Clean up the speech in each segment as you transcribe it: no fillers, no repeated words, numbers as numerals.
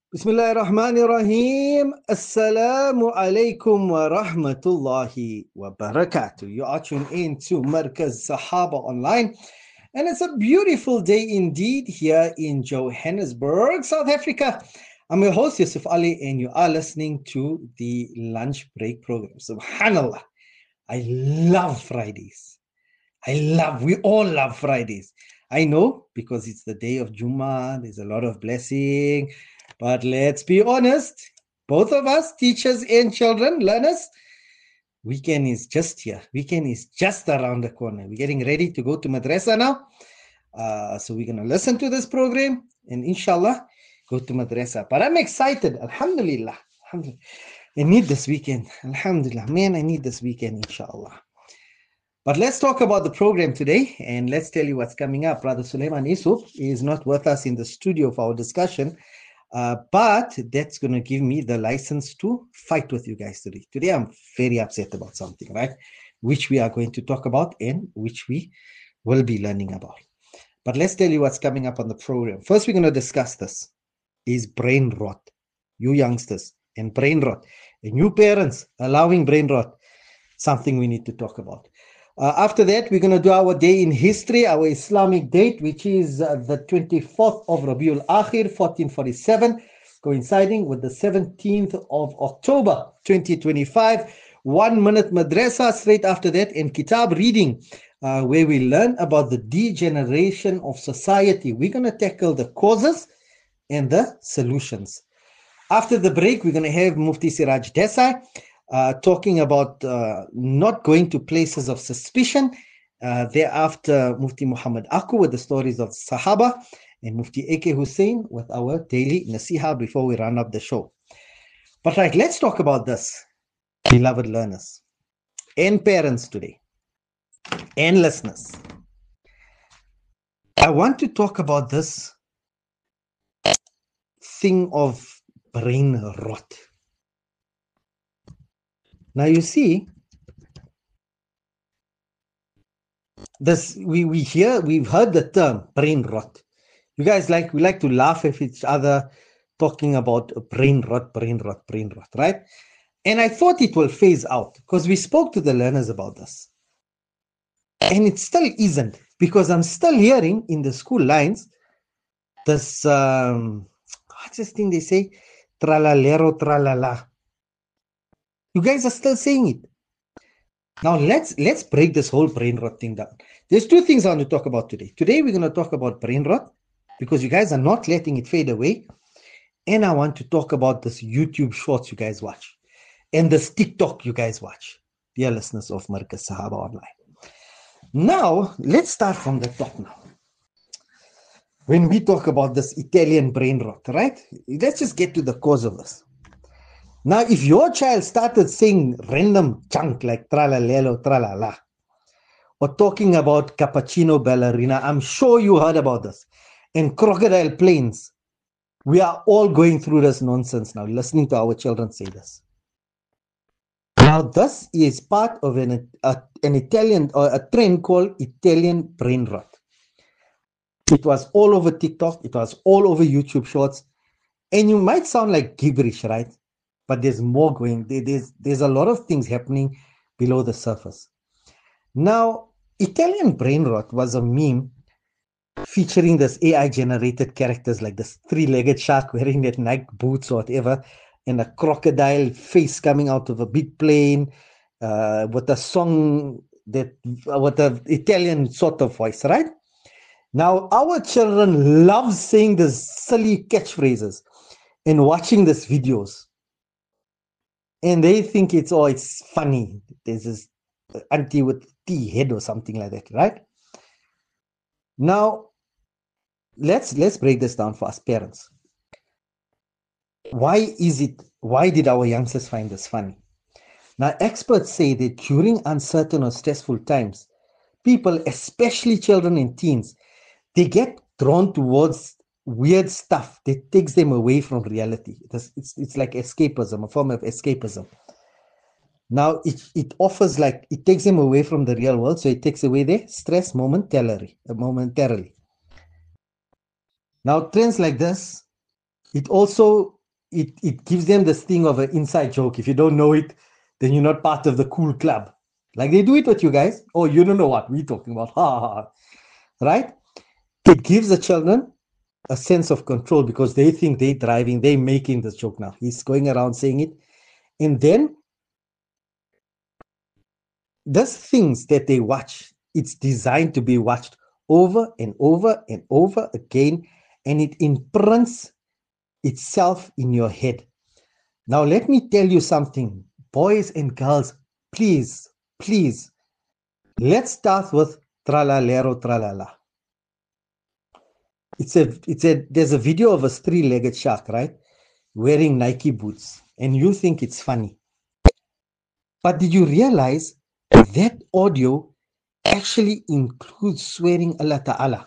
Bismillahirrahmanirrahim. Assalamu alaikum wa rahmatullahi wa barakatuh. You are tuned in to Markaz Sahaba Online. And it's a beautiful day indeed here in Johannesburg, South Africa. I'm your host, Yusuf Ali, and you are listening to the lunch break program. Subhanallah. I love Fridays. We all love Fridays. I know because it's the day of Jummah, there's a lot of blessing. But let's be honest, both of us, teachers and children, learners, weekend is just here. Weekend is just around the corner. We're getting ready to go to madrasa now. So we're going to listen to this program and inshallah go to madrasa. But I'm excited. Alhamdulillah. Alhamdulillah. I need this weekend. Alhamdulillah. Man, I need this weekend, inshallah. But let's talk about the program today and let's tell you what's coming up. Brother Suleiman Yusuf is not with us in the studio for our discussion, but that's going to give me the license to fight with you guys today. Today, I'm very upset about something, right? Which we are going to talk about and which we will be learning about. But let's tell you what's coming up on the program. First, we're going to discuss this, is brain rot. You youngsters and brain rot. And you parents allowing brain rot, something we need to talk about. After that, we're going to do our day in history, our Islamic date, which is the 24th of Rabiul Akhir, 1447, coinciding with the 17th of October, 2025. 1 minute madrasa straight after that, and kitab reading, where we learn about the degeneration of society. We're going to tackle the causes and the solutions. After the break, we're going to have Mufti Siraj Desai, talking about not going to places of suspicion. Thereafter, Mufti Muhammad Aku with the stories of Sahaba, and Mufti A.K. Hussein with our daily nasiha before we run up the show. But right, let's talk about this, beloved learners and parents today, and listeners. I want to talk about this thing of brain rot. Now you see, this we've heard the term brain rot. You guys we like to laugh at each other talking about brain rot, right? And I thought it will phase out because we spoke to the learners about this. And it still isn't, because I'm still hearing in the school lines this what's this thing they say? Tralalero tralala. You guys are still saying it. Now let's break this whole brain rot thing down. There's two things I want to talk about today. Today we're going to talk about brain rot because you guys are not letting it fade away. And I want to talk about this YouTube shorts you guys watch and this TikTok you guys watch, dear listeners of Markaz Sahaba Online. Now, let's start from the top now. When we talk about this Italian brain rot, right? Let's just get to the cause of this. Now, if your child started saying random junk like tralalelo, tralala, or talking about cappuccino ballerina, I'm sure you heard about this, and crocodile planes, we are all going through this nonsense now, listening to our children say this. Now, this is part of an Italian, or a trend called Italian brain rot. It was all over TikTok, it was all over YouTube shorts, and you might sound like gibberish, right? But there's more going. There's a lot of things happening below the surface. Now, Italian brain rot was a meme featuring this AI-generated characters like this three-legged shark wearing that Nike boots or whatever, and a crocodile face coming out of a big plane with a song with the Italian sort of voice, right? Now, our children love saying these silly catchphrases and watching these videos. And they think it's funny. There's this auntie with T head or something like that, right? Now, let's break this down for us parents. Why did our youngsters find this funny? Now, experts say that during uncertain or stressful times, people, especially children and teens, they get drawn towards weird stuff that takes them away from reality. It's like escapism, a form of escapism. Now, it offers it takes them away from the real world, so it takes away their stress momentarily. Now, trends like this, it also it gives them this thing of an inside joke. If you don't know it, then you're not part of the cool club. Like they do it with you guys. Oh, you don't know what we're talking about. Ha, ha, ha. Right? It gives the children a sense of control because they think they're driving, they're making this joke now. He's going around saying it. And then those things that they watch, it's designed to be watched over and over and over again, and it imprints itself in your head. Now, let me tell you something, boys and girls, please, please, let's start with Tralalero Tralala. There's a video of a three-legged shark, right? Wearing Nike boots, and you think it's funny. But did you realize that audio actually includes swearing Allah Ta'ala?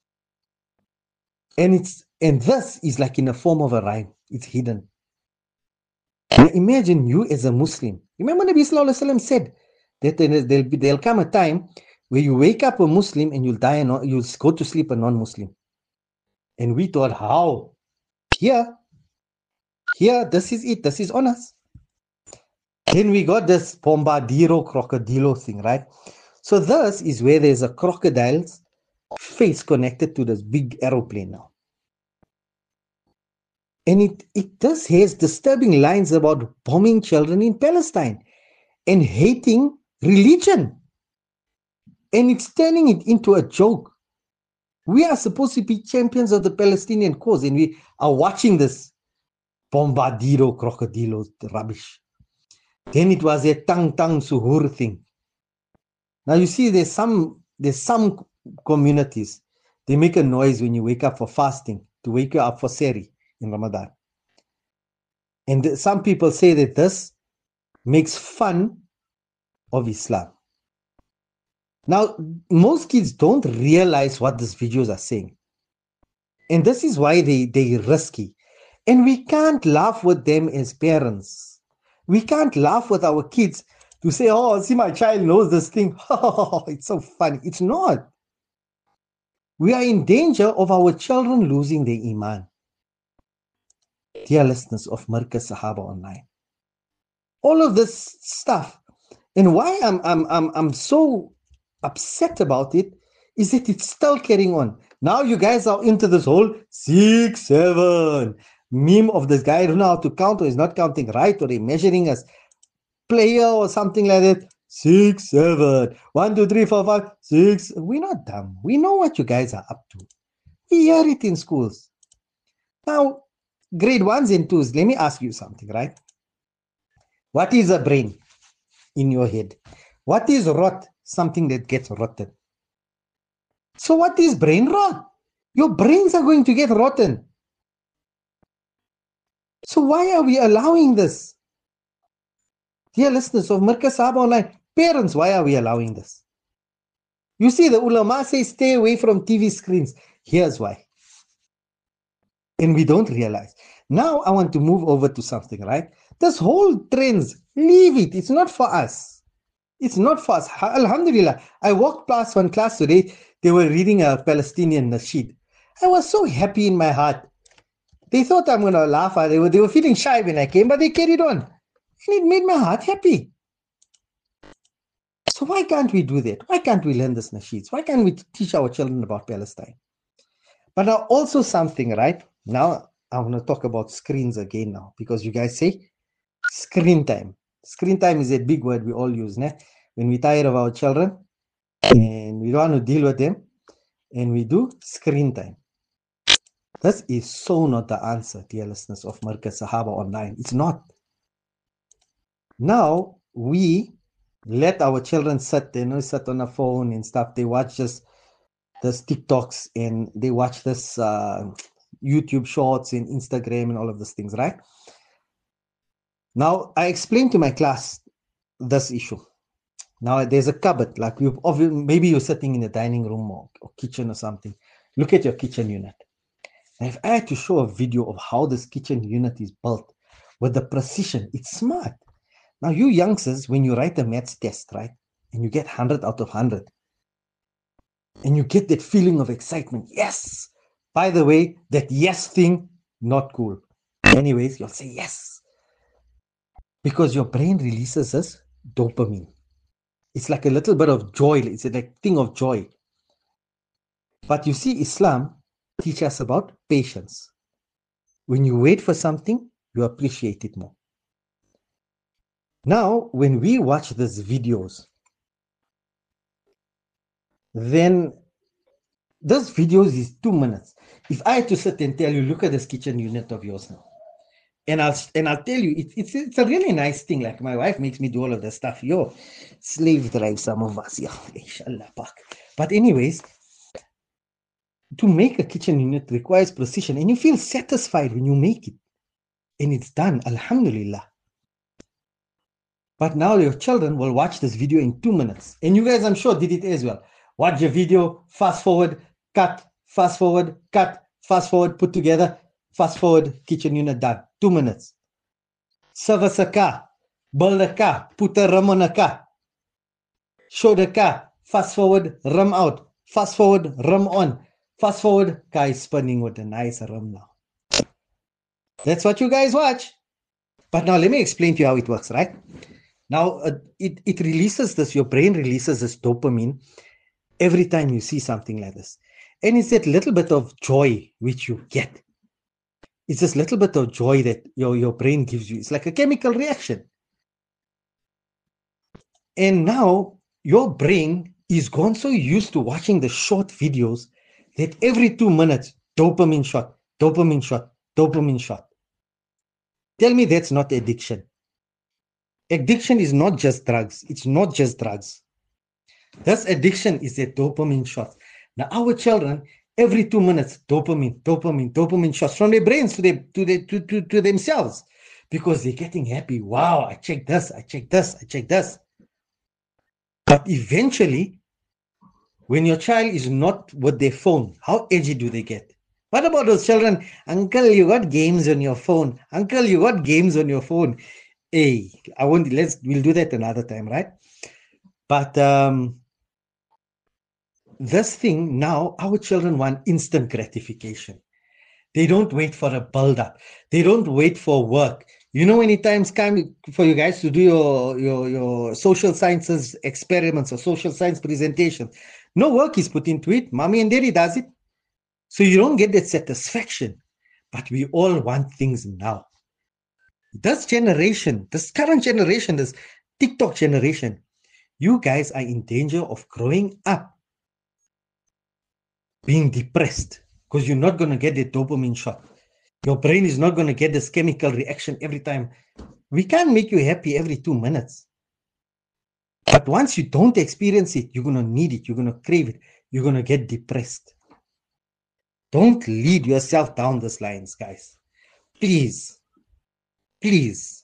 And this is like in a form of a rhyme. It's hidden. Now imagine you as a Muslim. Remember Nabi Sallallahu Alaihi Wasallam said that there'll come a time where you wake up a Muslim and you'll die and you'll go to sleep a non-Muslim. And we thought, how? Here, this is it. This is on us. Then we got this Bombardiro crocodilo thing, right? So this is where there's a crocodile's face connected to this big aeroplane now. And it does has disturbing lines about bombing children in Palestine and hating religion. And it's turning it into a joke. We are supposed to be champions of the Palestinian cause, and we are watching this Bombardiro crocodilo rubbish. Then it was a tang suhur thing. Now you see there's some communities, they make a noise when you wake up for fasting, to wake you up for seri in Ramadan. And some people say that this makes fun of Islam. Now, most kids don't realize what these videos are saying. And this is why they're risky. And we can't laugh with them as parents. We can't laugh with our kids to say, oh, see, my child knows this thing. Oh, it's so funny. It's not. We are in danger of our children losing their iman. Dear listeners of Markaz Sahaba Online, all of this stuff, and why I'm so upset about it is that it's still carrying on. Now you guys are into this whole 6, 7 meme of this guy. I don't know how to count, or he's not counting right, or he's measuring as player or something like that. 6, 7, 1, 2, 3, 4, 5, 6. We're not dumb. We know what you guys are up to. We hear it in schools. Now, grade 1s and 2s, let me ask you something, right? What is a brain in your head? What is rot? Something that gets rotten. So what is brain rot? Your brains are going to get rotten. So why are we allowing this? Dear listeners of Markaz Sahaba Online, parents, why are we allowing this? You see, the ulama say stay away from TV screens. Here's why. And we don't realize. Now I want to move over to something, right? This whole trends, leave it. It's not for us. It's not for us. Alhamdulillah. I walked past one class today. They were reading a Palestinian nasheed. I was so happy in my heart. They thought I'm going to laugh. They were feeling shy when I came, but they carried on. And it made my heart happy. So why can't we do that? Why can't we learn this nasheeds? Why can't we teach our children about Palestine? But now also something, right? Now I want to talk about screens again now, because you guys say screen time. Screen time is a big word we all use, né? When we're tired of our children and we don't want to deal with them, and we do screen time. This is so not the answer, dear listeners of Markaz Sahaba Online. It's not. Now we let our children sit on a phone and stuff. They watch this TikToks, and they watch this YouTube shorts and Instagram and all of these things, right? Now I explained to my class this issue. Now there's a cupboard, like maybe you're sitting in a dining room or kitchen or something. Look at your kitchen unit. And if I had to show a video of how this kitchen unit is built with the precision, it's smart. Now you youngsters, when you write a maths test, right, and you get 100 out of 100, and you get that feeling of excitement, yes. By the way, that yes thing, not cool. Anyways, you'll say yes. Because your brain releases this dopamine. It's like a little bit of joy. It's a thing of joy. But you see, Islam teaches us about patience. When you wait for something, you appreciate it more. Now, when we watch these videos, then this videos is 2 minutes. If I had to sit and tell you, look at this kitchen unit of yours now, and I'll tell you, it's a really nice thing. Like my wife makes me do all of this stuff. Yo, slave drive some of us, yeah, inshallah pak. But anyways, to make a kitchen unit requires precision, and you feel satisfied when you make it, and it's done. Alhamdulillah. But now your children will watch this video in 2 minutes, and you guys, I'm sure, did it as well. Watch your video, fast forward, cut, fast forward, cut, fast forward, put together, fast forward, kitchen unit done. 2 minutes. Service a car, build a car, put a rum on a car. Show the car, fast forward, rum out, fast forward, rum on, fast forward, car is spinning with a nice rum now. That's what you guys watch. But now let me explain to you how it works, right? Now, it releases this, your brain releases this dopamine every time you see something like this. And it's that little bit of joy which you get. It's this little bit of joy that your brain gives you. It's like a chemical reaction. And now your brain is gone so used to watching the short videos that every 2 minutes, dopamine shot, dopamine shot, dopamine shot. Tell me that's not addiction. Addiction is not just drugs. It's not just drugs. This addiction is a dopamine shot. Now, our children, every 2 minutes, dopamine, dopamine, dopamine shots from their brains to themselves because they're getting happy. Wow, I checked this, I checked this, I checked this. But eventually, when your child is not with their phone, how edgy do they get? What about those children? Uncle, you got games on your phone. Uncle, you got games on your phone. Hey, we'll do that another time, right? But this thing now, our children want instant gratification. They don't wait for a build-up. They don't wait for work. You know, any times come for you guys to do your social sciences experiments or social science presentation, no work is put into it. Mommy and daddy does it. So you don't get that satisfaction. But we all want things now. This generation, this current generation, this TikTok generation, you guys are in danger of growing up being depressed because you're not going to get the dopamine shot. Your brain is not going to get this chemical reaction every time. We can't make you happy every 2 minutes. But once you don't experience it, you're going to need it. You're going to crave it. You're going to get depressed. Don't lead yourself down these lines, guys. Please. Please.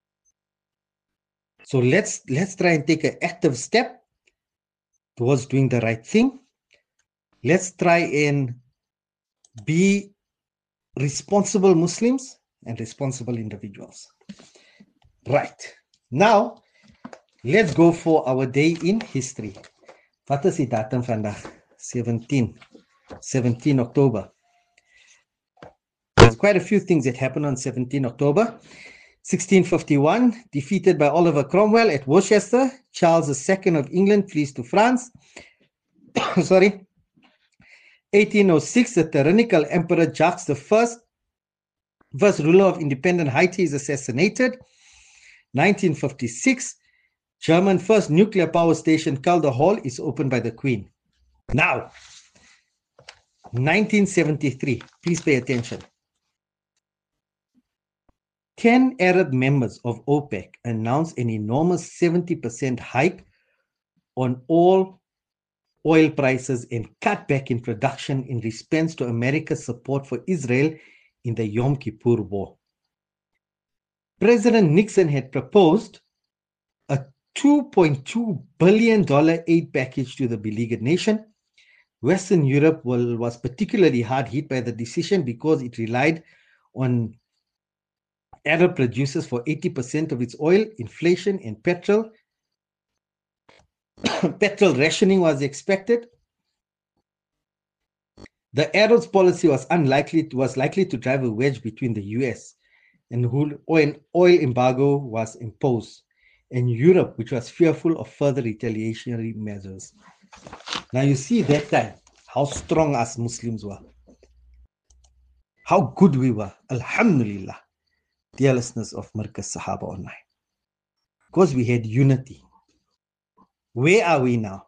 So let's try and take an active step towards doing the right thing. Let's try and be responsible Muslims and responsible individuals. Right. Now, let's go for our day in history. Wat is die datum vandag? 17 October. There's quite a few things that happened on 17 October. 1651, defeated by Oliver Cromwell at Worcester. Charles II of England flees to France. Sorry. 1806, the tyrannical Emperor Jacques I, first ruler of independent Haiti, is assassinated. 1956, German first nuclear power station, Calder Hall, is opened by the Queen. Now, 1973, please pay attention. 10 Arab members of OPEC announced an enormous 70% hike on all oil prices and cut back in production in response to America's support for Israel in the Yom Kippur War. President Nixon had proposed a $2.2 billion aid package to the beleaguered nation. Western Europe was particularly hard hit by the decision because it relied on Arab producers for 80% of its oil. Inflation and petrol rationing was expected. The Arabs' policy was likely to drive a wedge between the US and when oil embargo was imposed, and Europe, which was fearful of further retaliatory measures. Now you see that time how strong us Muslims were, how good we were. Alhamdulillah, dear listeners of Markaz Sahaba Online, because we had unity. Where are we now?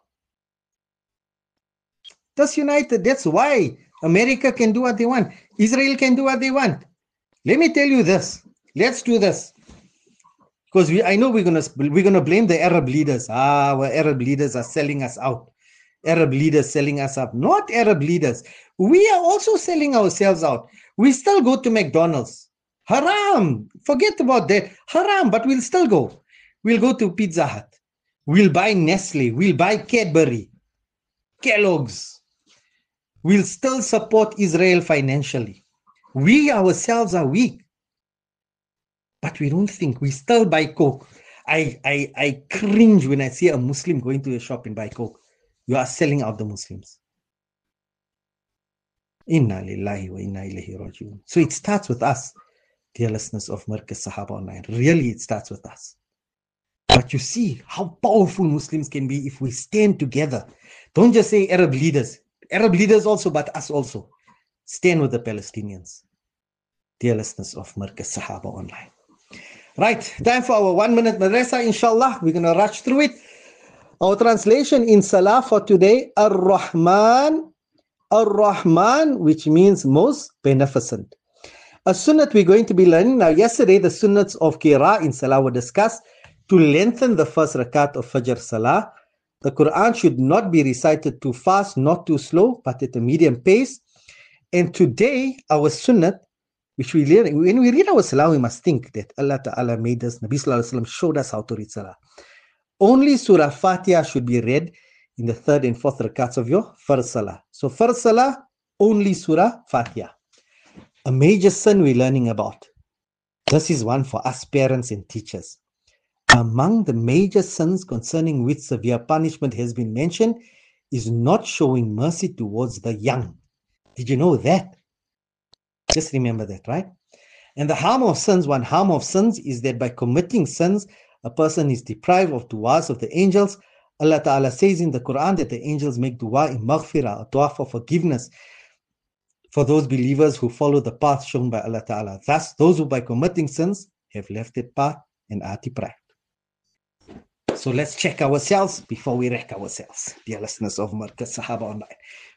Disunited. That's why America can do what they want. Israel can do what they want. Let me tell you this. Let's do this. Because I know we're gonna blame the Arab leaders. Our Arab leaders are selling us out. Arab leaders selling us up. Not Arab leaders. We are also selling ourselves out. We still go to McDonald's. Haram. Forget about that. Haram, but we'll still go. We'll go to Pizza Hut. We'll buy Nestle. We'll buy Cadbury, Kellogg's. We'll still support Israel financially. We ourselves are weak, but we don't think. We still buy Coke. I cringe when I see a Muslim going to a shop and buy Coke. You are selling out the Muslims. Inna lillahi wa inna ilayhi raji'un. So it starts with us, dear listeners of Markaz Sahaba Online. Really, it starts with us. But you see how powerful Muslims can be if we stand together. Don't just say Arab leaders. Arab leaders also, but us also. Stand with the Palestinians. Dear listeners of Markaz Sahaba Online. Right, time for our 1 minute madrasa, inshallah. We're going to rush through it. Our translation in Salah for today, Ar-Rahman, which means most beneficent. A sunnat we're going to be learning. Now, yesterday, the sunnats of Qira in Salah were discussed to lengthen the first rakat of Fajr Salah. The Quran should not be recited too fast, not too slow, but at a medium pace. And today, our sunnat, which we learn, when we read our Salah, we must think that Allah Ta'ala made us, Nabi Sallallahu Alaihi Wasallam showed us how to read Salah. Only Surah Fatiha should be read in the third and fourth rakats of your first Salah. So first Salah, only Surah Fatiha. A major sin we're learning about. This is one for us parents and teachers. Among the major sins concerning which severe punishment has been mentioned is not showing mercy towards the young. Did you know that? Just remember that, right? And the harm of sins, one harm of sins is that by committing sins, a person is deprived of du'as of the angels. Allah Ta'ala says in the Quran that the angels make dua in maghfirah, a dua for forgiveness for those believers who follow the path shown by Allah Ta'ala. Thus, those who by committing sins have left that path and are deprived. So let's check ourselves before we wreck ourselves, dear listeners of Markaz Sahaba Online.